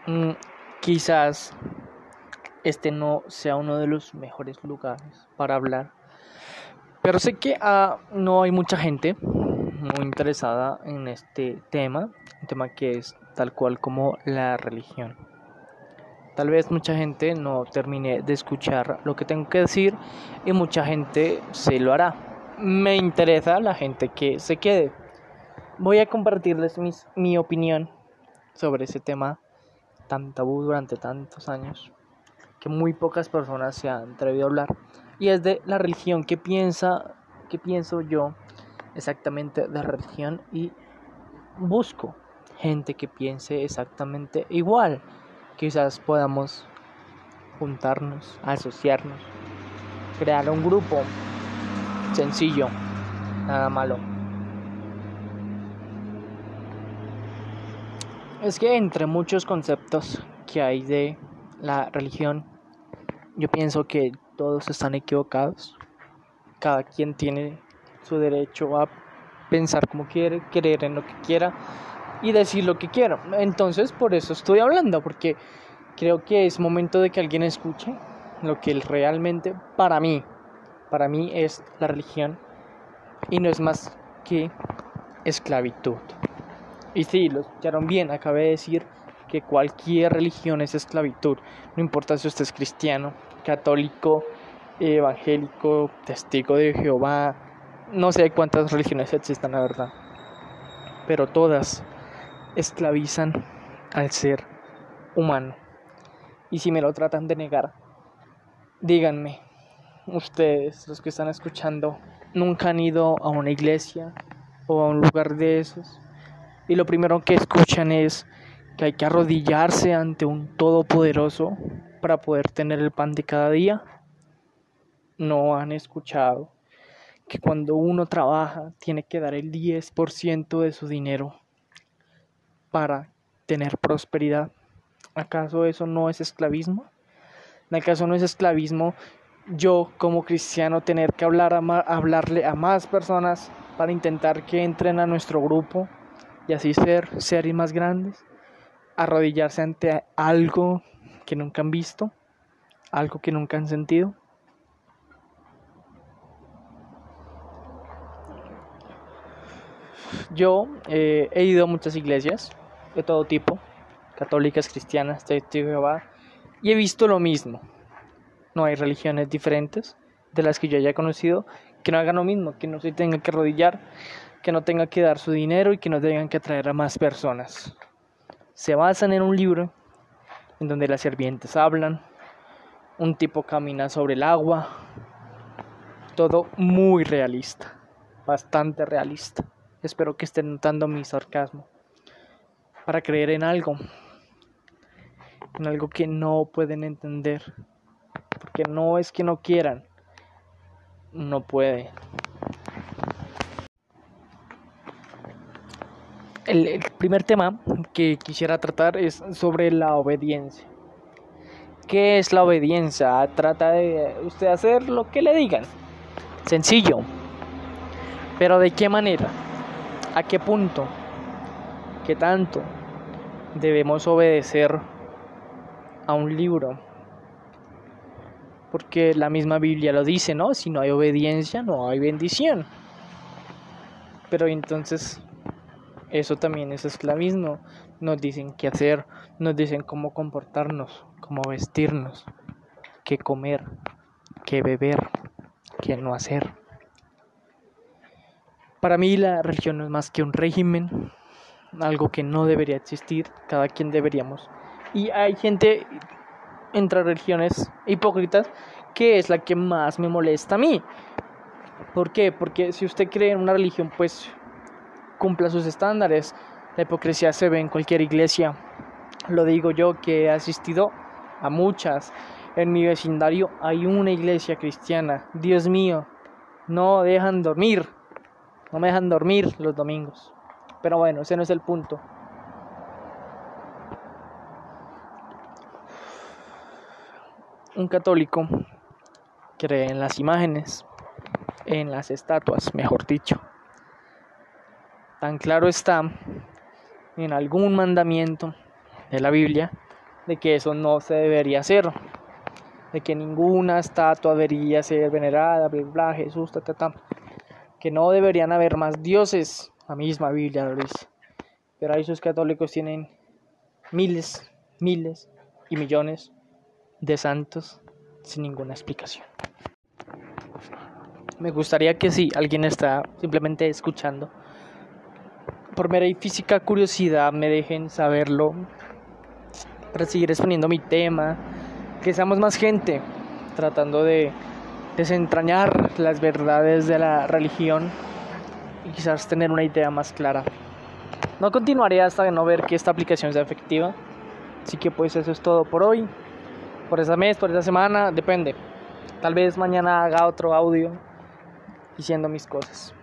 Mm, Quizás este no sea uno de los mejores lugares para hablar, pero sé que no hay mucha gente muy interesada en este tema, un tema que es tal cual como la religión. Tal vez mucha gente no termine de escuchar lo que tengo que decir y mucha gente se lo hará. Me interesa la gente que se quede. Voy a compartirles mi opinión sobre ese tema tan tabú durante tantos años, que muy pocas personas se han atrevido a hablar, y es de la religión. ¿Qué pienso yo exactamente de la religión? Y busco gente que piense exactamente igual. Quizás podamos juntarnos, asociarnos, crear un grupo sencillo, nada malo. Es que entre muchos conceptos que hay de la religión, yo pienso que todos están equivocados. Cada quien tiene su derecho a pensar como quiere, creer en lo que quiera y decir lo que quiera. Entonces, por eso estoy hablando, porque creo que es momento de que alguien escuche lo que realmente para mí es la religión, y no es más que esclavitud. Y sí, lo escucharon bien, acabé de decir que cualquier religión es esclavitud, no importa si usted es cristiano, católico, evangélico, testigo de Jehová, no sé cuántas religiones existan, la verdad, pero todas esclavizan al ser humano. Y si me lo tratan de negar, díganme, ustedes, los que están escuchando, nunca han ido a una iglesia o a un lugar de esos, y lo primero que escuchan es que hay que arrodillarse ante un todopoderoso para poder tener el pan de cada día. No han escuchado que cuando uno trabaja tiene que dar el 10% de su dinero para tener prosperidad. ¿Acaso eso no es esclavismo? ¿Acaso no es esclavismo yo como cristiano tener que hablarle a más personas para intentar que entren a nuestro grupo y así ser más grandes? Arrodillarse ante algo que nunca han visto, algo que nunca han sentido. Yo he ido a muchas iglesias de todo tipo, católicas, cristianas, testigo de Jehová, y he visto lo mismo. No hay religiones diferentes de las que yo haya conocido que no hagan lo mismo, que no se tengan que arrodillar, que no tengan que dar su dinero y que no tengan que atraer a más personas. Se basan en un libro en donde las sirvientes hablan, un tipo camina sobre el agua, todo muy realista, bastante realista. Espero que estén notando mi sarcasmo. Para creer en algo que no pueden entender, porque no es que no quieran, no puede. El primer tema que quisiera tratar es sobre la obediencia. ¿Qué es la obediencia? Trata de usted hacer lo que le digan. Sencillo. Pero ¿de qué manera? ¿A qué punto? ¿Qué tanto debemos obedecer a un libro? Porque la misma Biblia lo dice, ¿no? Si no hay obediencia, no hay bendición. Pero entonces, eso también es esclavismo. Nos dicen qué hacer, nos dicen cómo comportarnos, cómo vestirnos, qué comer, qué beber, qué no hacer. Para mí la religión no es más que un régimen, algo que no debería existir, cada quien deberíamos. Y hay gente entre religiones hipócritas que es la que más me molesta a mí. ¿Por qué? Porque si usted cree en una religión, pues cumpla sus estándares. La hipocresía se ve en cualquier iglesia. Lo digo yo, que he asistido a muchas. En mi vecindario hay una iglesia cristiana. Dios mío, no me dejan dormir los domingos. Pero bueno, ese no es el punto. Un católico cree en las imágenes, en las estatuas, mejor dicho. Tan claro está en algún mandamiento de la Biblia de que eso no se debería hacer, de que ninguna estatua debería ser venerada, bla, bla, Jesús, que no deberían haber más dioses. La misma Biblia lo dice. Pero ahí sus católicos tienen miles y millones de santos sin ninguna explicación. Me gustaría que si alguien está simplemente escuchando, por mera y física curiosidad, me dejen saberlo para seguir exponiendo mi tema, que seamos más gente tratando de desentrañar las verdades de la religión y quizás tener una idea más clara. No continuaré hasta no ver que esta aplicación sea efectiva. Así que pues eso es todo por hoy, por ese mes, por esa semana, depende. Tal vez mañana haga otro audio diciendo mis cosas.